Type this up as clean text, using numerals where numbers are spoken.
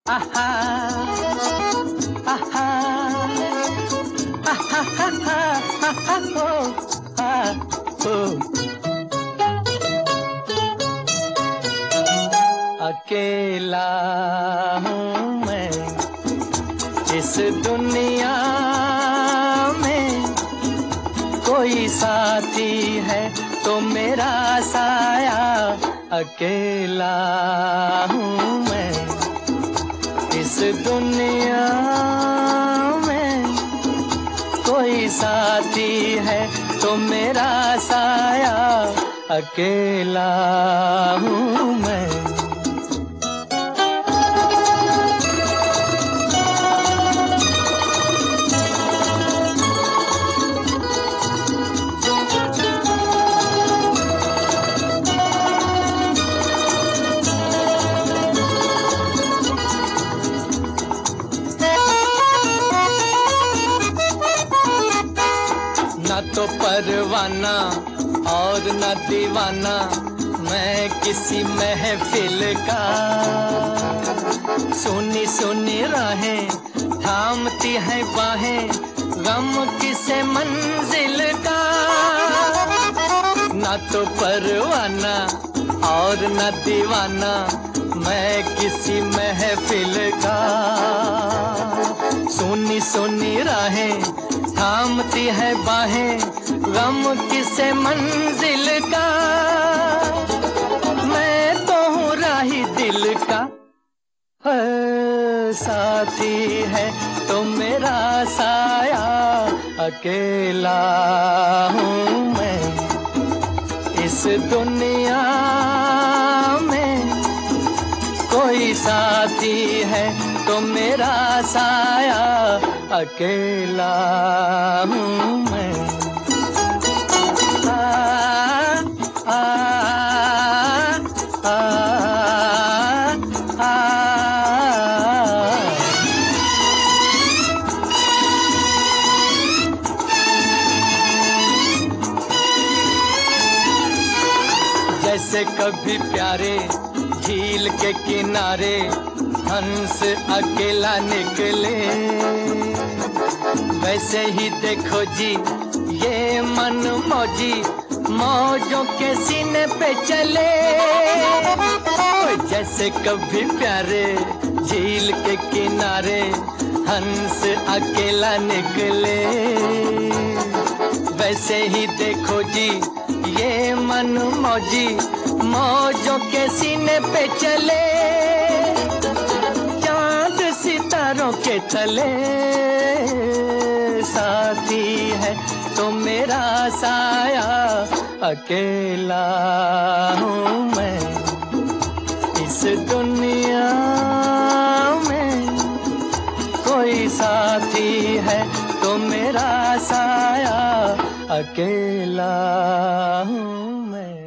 आहा, आहा, आहा, आहा, आहा, ओ, आ, ओ। अकेला हूँ मैं इस दुनिया में, कोई साथी है तो मेरा साया। अकेला हूँ मैं इस दुनिया में, कोई साथी है तो मेरा साया। अकेला हूँ मैं। न तो परवाना और न दीवाना मैं किसी महफिल का। सुनी सुनी राहें थामती है बाहें, गम किसे मंजिल का। न तो परवाना और न दीवाना मैं किसी महफिल का। सुनी सुनी राहें थामती है बाहें, गम किसे मंजिल का। मैं तो हूँ राही दिल का, साथी है तो मेरा साया। अकेला हूँ मैं इस दुनिया में, कोई साथी है तो मेरा साया। अकेला हूँ मैं। आ, आ, आ, आ, जैसे कभी प्यारे झील के किनारे हंस अकेला निकले, वैसे ही देखो जी ये मन मौजी मौजों के सीने पे चले। जैसे कभी प्यारे झील के किनारे हंस अकेला निकले, वैसे ही देखो जी ये मन मौजी मौजों के सीने पे चले। चांद सितारों के तले साथी है तो मेरा साया। अकेला हूँ मैं इस दुनिया में, कोई साथी है तो मेरा साया। अकेला हूँ मैं।